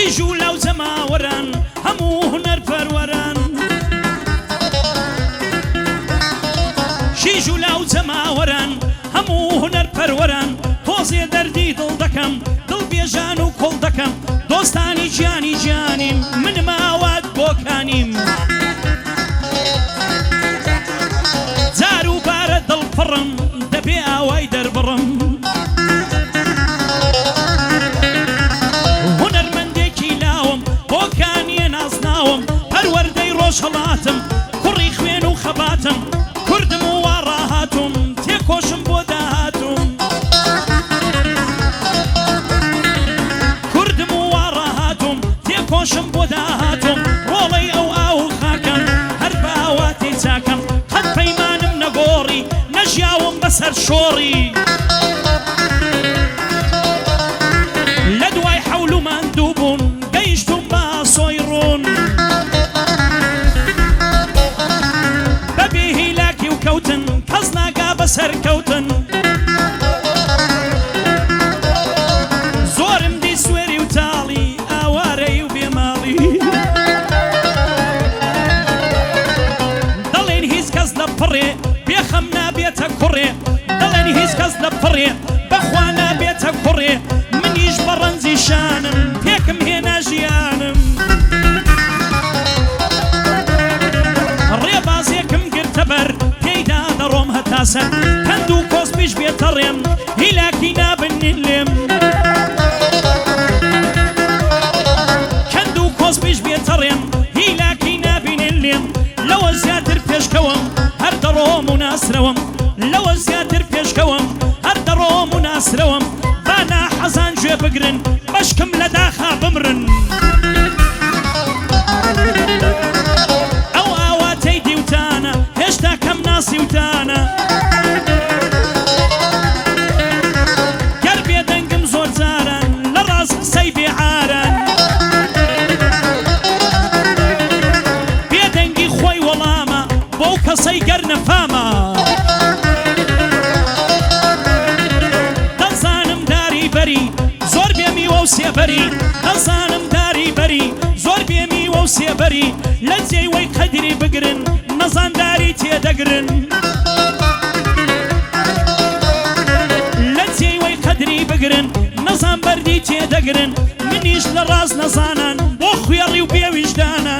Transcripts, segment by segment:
شیژوو لەو زەماوەران هەموو هونەر پەروەران شیژوو لەو زەماوەران هەموو هونەر پەروەران تۆزێ دەردی دڵ دەکەم دڵ بێژان و کۆڵ دەکەم دۆستانی گیانی گیانیم منم ئاوات بۆکانیم جار و بارە دڵپڕم دەبێ ئاوای دەربڕم هونەرمەندێکی لاوم بۆکانیە نازناوم پەروەردەی ڕۆژهەڵاتم کوڕی خوێن و خەباتم کوردم و وا ڕاهاتوم تێکۆشم بۆ داهاتوم کوردم و وا ڕاهاتوم تێکۆشم بۆ داهاتوم ڕۆڵەی ئەو ئاو خاکەم هەر بە ئاواتێ چاکەم قەت پەیمانم نەگۆڕی نەژیاوم بەسەر شۆڕی لە دوای حەولومان دوو بوون گەیشتم بە ئاسۆی ڕوون بەبێ هیلاکی و کەوتن کەس ناگا بەسەر کەوتن زۆرم دی سوێری و تاڵی ئاوارەی و بێماڵی دەڵێن هیچ کەس لەپڕێ بێخەم نابێتە کوڕێ دەڵێن هیچ کەس لەپڕێ بەخوا نابێتە کوڕێ منیش بە ڕەنجی شانم پێکم هێنا ژیانم ڕێبازێکم گرتە بەر پێیدا دەڕۆم هەتا سەر کەند و کۆسپیش بێتە ڕێم هیلاکی نابنین لێم کەند و کۆسپیش بێتە ڕێم هیلاکی نابینێن لێم لەوە زیاتر پێشکەوم هەر دەڕۆم و ناسرەوەم لەوە زیاتر پێشکەوم هەر دەڕۆم و ناسرەوەم با ناحەزان گوێ بگرن بەشکم لە داخا بمرن ئەو ئاواتەی دیوتانە هێشتا کەم ناسی وتانە گەر بێدەنگم زۆر جاران لە ڕاست قسەی بێعاران بێدەنگی خۆی وەڵامە بۆ کەسەی گەر نەفامە دەزانم داری بەری زۆر بێمیوە و سێبەری دەزانم داری بەری زۆر بێمیوە و سێبەری لە جێوەی قەدری بگرن نەزانداری تێدەگرن لە جێوەی قەدری بگرن نەزان بەردی تێدەگرن منیش لە ڕاست نەزانان بۆ خوێڕی و بێویژدانان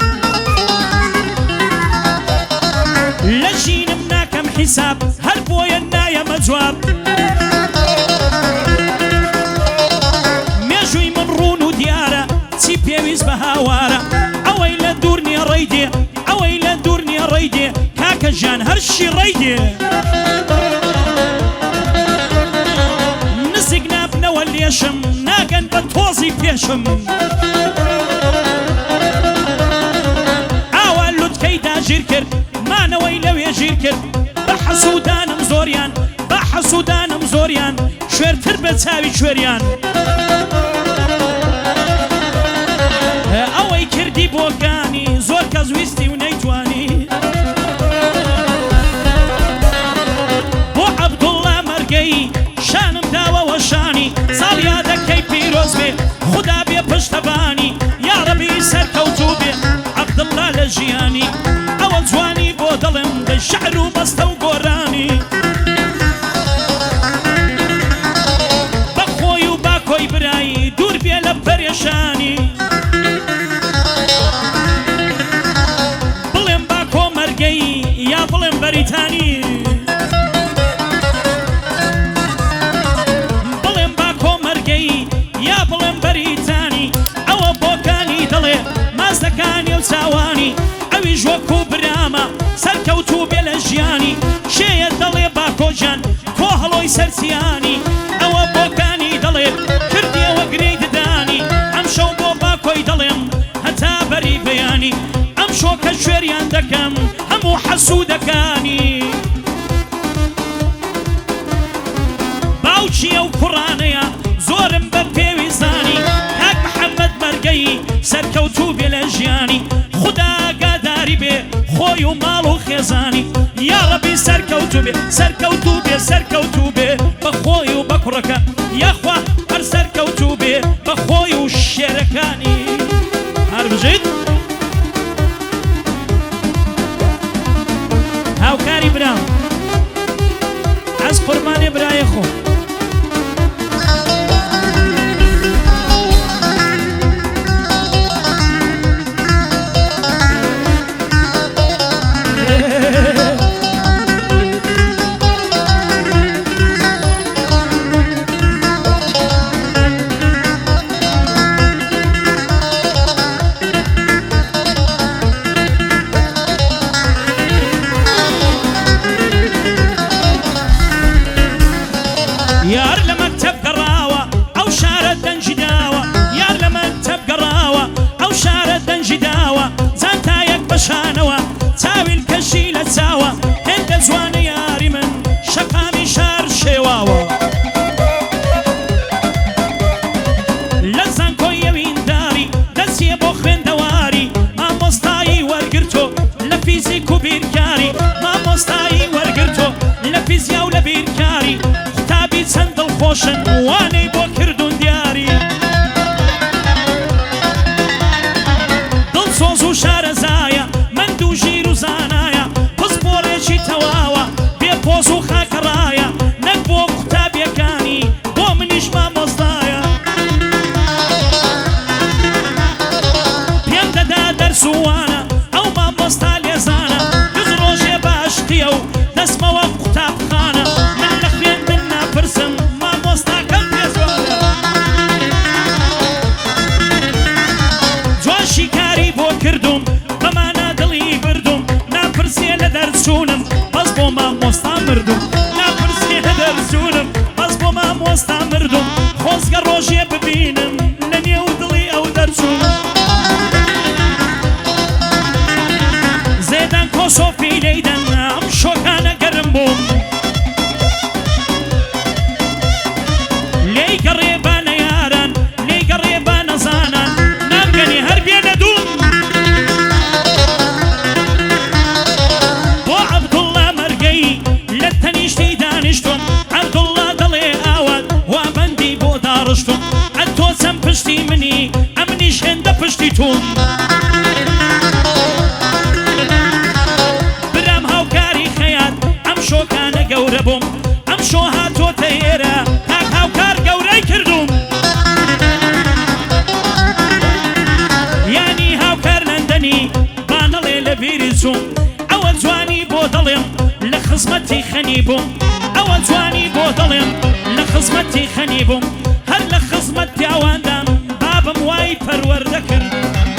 لە ژینم ناکەم حیساب هەر بۆیە نایەمە جواب مێژووی من ڕوون و دیارە چی پێویست بە هاوارە ئەوەی لە دوور نییە ڕێی دێ ئەوەی لە دوور نییە ڕێی دێ کاکە ژیان هەرشی ڕێی دێ نزیک نابنەوە لێشم ناگەن بە تۆزی پێشم ئاوا لوتکەی داگیر کرد مانەوەی لەوێ ژیر کرد بە حەسوودانم زۆریان بە حەسوودانم زۆریان شوێرتر بە چاوی شوێریان ئەوەی کردی بۆکانی زۆر کەس ویستی و نەیتوانی بۆ عەبدوڵڵا مەرگەی شانم داوەوە شانی ساڵ یادەکەی پیرۆز بێ خودا بێ پشتەبانی یا ڕەبی سەرکەوتوو بێ عەبدوڵڵا لە ژیانی ئەوە جوانی بۆ دڵم دە شەعر و بەستە و گۆرانی بە خۆی و با کۆی برایی دوور بێ لە پەرێشانی بڵێم با کۆمەرگەی یا بڵێم بەریتانی بڵێم با کۆمەرگەی یا بڵێم بەریتانی ئەوە بۆکانی دڵێ مازدەکانی و چاوانی ئەویش وەکو برامە سەرکەوتوو بێ لە ژیانی شێیە دەڵێ باکۆجان تۆ هەڵۆی سەرچیانی ئەوە بۆکانی دەڵێ کردیەوە گرەی ددانی ئەم شەو بۆ باکۆی دەڵێم هەتا بەری بەیانی ئەم شۆکە شوێریان دەکەم هەموو حەسوودەکانی باوچیە و کوڕانەیە زۆرم بە پێویستانی کاک محەممەد مەرگەی سەرکەوتوو بێ لە ژیانی خودا ئاگاداری بێ خۆی و ماڵ و خێزانی یا ڕەبی سەرکەوتوو بێ سەرکەوتوو بێ سەرکەوتوو بێ بە خۆی و بە کوڕەکە یاخوا هەر سەرکەوتوو بێ بە خۆی و شێرەکە شەکانی هەر بژیت هاوکاری برام ئەس قوربانێ برایە خۆ یار لە مەکتەب گەڕاوە ئەو شارە دەنجی داوە یار لە مەکتەب گەڕاوە ئەو شارە دەنجی داوە زانتایەک بەشانەوە چاویل کەشی لە چاوە هێندە جوانە یاری من شەقامی شار شێواوە لە زانکۆی ئەوینداری دەچیە بۆ خوێندەواری مامۆستایی وەرگرتۆ لە فیزیک و بیرکاری مامۆستایی وەرگرتۆ لە فیزیا و لە بیرکاری چەند دڵخۆشن وانەی بۆ کردوون دیاری دڵسۆز و شارەزایە مەند و ژیر و زانایە پسپۆڕێکی تەواوە بێ پۆز و خاکەڕایە نەک بۆ قوتابیەکانی بۆ منیش مامۆستایە پێم دەدا دەرس و وانە ئەو مامۆستا لێزانە گز ڕۆژێ باشقیە و دەستمەوە قوتابخانە من لە خوێندن ناپرسم مامۆستاکەم پێزۆرە جوان شیکاری بۆ کردوم بەمانە دڵی بردوم ناپرسێ لە دەرچوونم بەس بۆ مامۆستا مردوم ناپرسێ لە دەرچوونم بەس بۆ مامۆستا مردوم خۆزگە ڕۆژێ ببینم لە نێو دڵی ئەو دەرچوونم زێدان کۆسۆفی لەیدەن ئەم شۆکانە گەرم بووم لێی گەڕێبانە یاران لێی گەڕێبانە زانان نامگەنی هەر بێنە دووم بۆ عەبدوڵڵا مەرگەی لە تەنیشتی دانیشتوم عەبدوڵڵا دەڵێ ئاوات وا بەندی بۆ داڕشتوم ئەتۆ چەند پشتی منی ئەمنیش هێندە پشتی توم برام هاوکاری خەیات ئەم شۆکانە گەورە بووم ئەم شۆ هاتۆتە ئێرە تاک هاوکار گەورەی کردوم یانی هاوکار لەندەنی بانەڵێ لە بیری چووم ئەوە جوانی بۆ دەڵێم لە خزمەتی خەنی بووم ئەوە جوانی بۆ دەڵێم لە خزمەتی خەنی بووم هەر لە خزمەت پیاواندام بابم وای پەروەردە کرد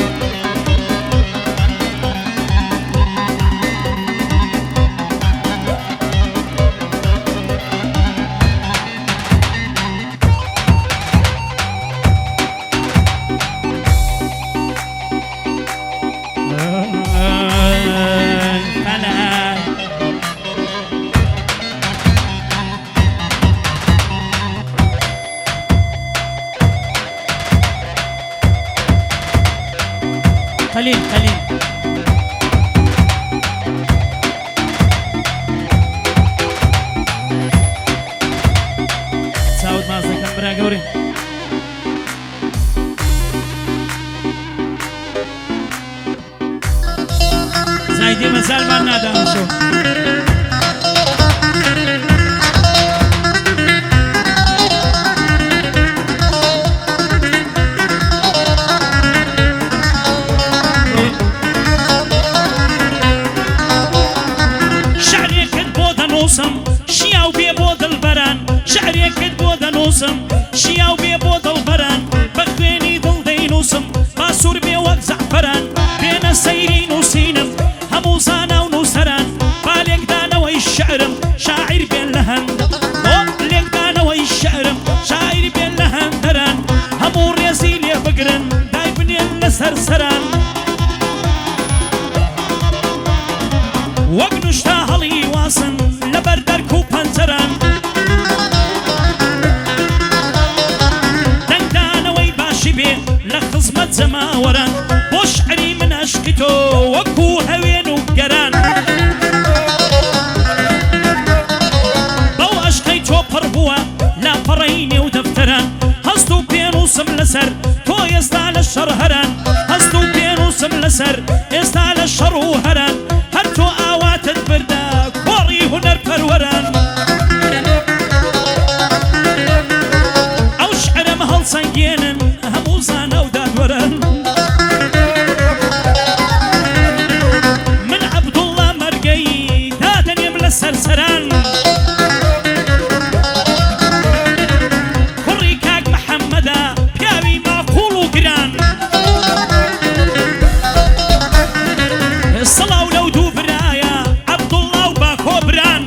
قليل قليل سعود ما زكن برا قوري زايدي مازال ما نادى شو شیاو بێ بۆ دڵبەران شعرێکت بۆ دەنووسم شیاو بێ بۆ دڵبەران بە خوێنی دڵ دەینووسم باسوور بێ وەک زەعفەران بێنە سەیری نووسینم هەموو زانا و نووسەران با لێکدانەوەی شعرم شاعیر بێن لە هەندە لێکدانەوەی شعرم شاعیر بێن لە هەندەران هەموو ڕێزی لێ بگرن دای بنێن لەسەر سەران وەک نوشتا هەڵی واسن لەبەر دەرک و پەنجەران دەنگدانەوەی باشی بێ لە خزمەت جەماوەران بۆ شعری من عەشقی تۆ وەکو هەوێن و گەران بەو عەشقەی تۆ پڕ بووە لاپەڕەی نێو دەفتەران هەست و پێنووسە نووسم لەسەر تۆ ئێستا لە شەڕ هەران هەست و پێنووسم لەسەر ئێستا لە شەڕ و هەران هەر تۆ ئاواتت بردا کۆڕی هونەر پەروەران ئەو شعرەم هەڵسەنگێنن هەموو زانە و دادوەرن من عەبدوڵڵا مەرگەی دادەنێم لە سەرسەران کوڕی کاک محەممەدا پیاوی ماقوڵ و گران سڵاو لەو دوو برایە عەبدوڵڵا و باکۆبران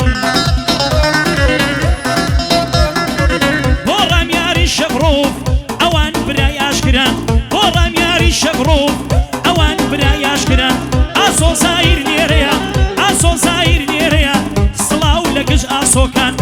بۆ ڕامیاری شەڕۆف ئەوان برای ئاشکران بۆ ڕامیاری شەڕۆف ئەوان برای ئاشکران ئاسۆ زایر نێرەیە ئاسۆ زایر نێرەیە سڵاو لە گشت ئاسۆکان